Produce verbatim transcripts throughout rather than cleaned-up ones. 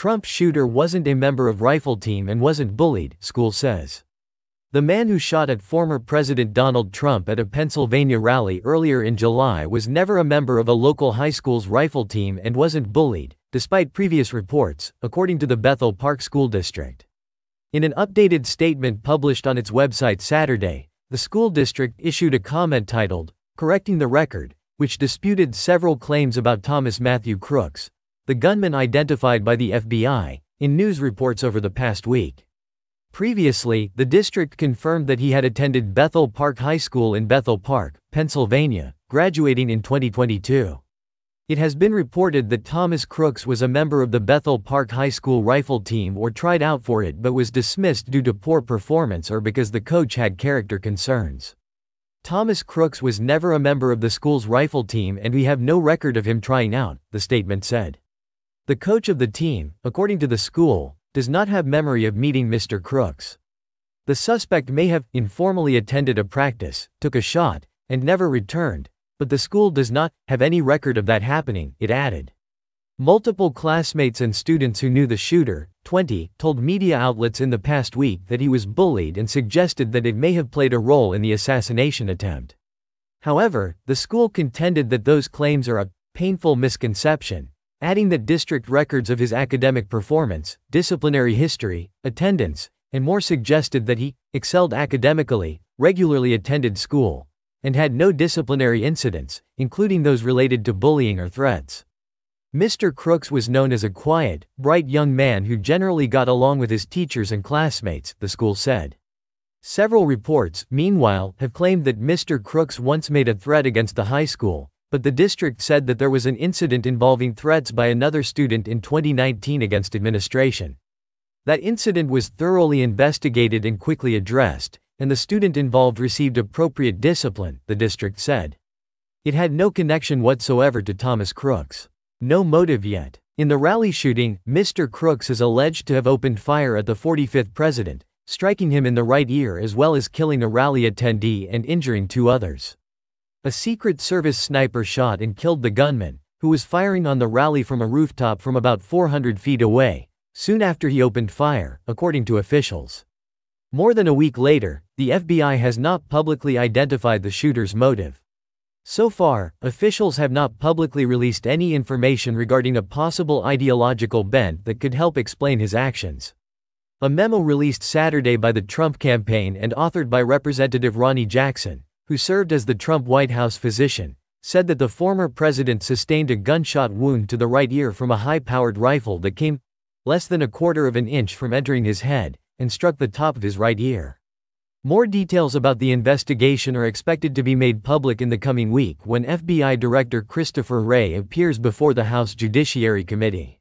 Trump shooter wasn't a member of rifle team and wasn't bullied, school says. The man who shot at former President Donald Trump at a Pennsylvania rally earlier in July was never a member of a local high school's rifle team and wasn't bullied, despite previous reports, according to the Bethel Park School District. In an updated statement published on its website Saturday, the school district issued a comment titled, "Correcting the Record," which disputed several claims about Thomas Matthew Crooks, the gunman identified by the F B I, in news reports over the past week. Previously, the district confirmed that he had attended Bethel Park High School in Bethel Park, Pennsylvania, graduating in twenty twenty-two. It has been reported that Thomas Crooks was a member of the Bethel Park High School rifle team or tried out for it but was dismissed due to poor performance or because the coach had character concerns. Thomas Crooks was never a member of the school's rifle team and we have no record of him trying out, the statement said. The coach of the team, according to the school, does not have memory of meeting Mister Crooks. The suspect may have informally attended a practice, took a shot, and never returned, but the school does not have any record of that happening, it added. Multiple classmates and students who knew the shooter, twenty, told media outlets in the past week that he was bullied and suggested that it may have played a role in the assassination attempt. However, the school contended that those claims are a painful misconception, adding that district records of his academic performance, disciplinary history, attendance, and more suggested that he excelled academically, regularly attended school, and had no disciplinary incidents, including those related to bullying or threats. Mister Crooks was known as a quiet, bright young man who generally got along with his teachers and classmates, the school said. Several reports, meanwhile, have claimed that Mister Crooks once made a threat against the high school, but the district said that there was an incident involving threats by another student in twenty nineteen against administration. That incident was thoroughly investigated and quickly addressed, and the student involved received appropriate discipline, the district said. It had no connection whatsoever to Thomas Crooks. No motive yet. In the rally shooting, Mister Crooks is alleged to have opened fire at the forty-fifth president, striking him in the right ear as well as killing a rally attendee and injuring two others. A Secret Service sniper shot and killed the gunman, who was firing on the rally from a rooftop from about four hundred feet away, soon after he opened fire, according to officials. More than a week later, the F B I has not publicly identified the shooter's motive. So far, officials have not publicly released any information regarding a possible ideological bent that could help explain his actions. A memo released Saturday by the Trump campaign and authored by Representative Ronnie Jackson, who served as the Trump White House physician, said that the former president sustained a gunshot wound to the right ear from a high-powered rifle that came less than a quarter of an inch from entering his head and struck the top of his right ear. More details about the investigation are expected to be made public in the coming week when F B I Director Christopher Wray appears before the House Judiciary Committee.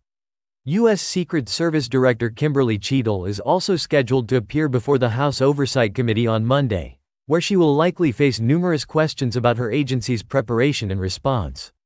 U S Secret Service Director Kimberly Cheadle is also scheduled to appear before the House Oversight Committee on Monday, where she will likely face numerous questions about her agency's preparation and response.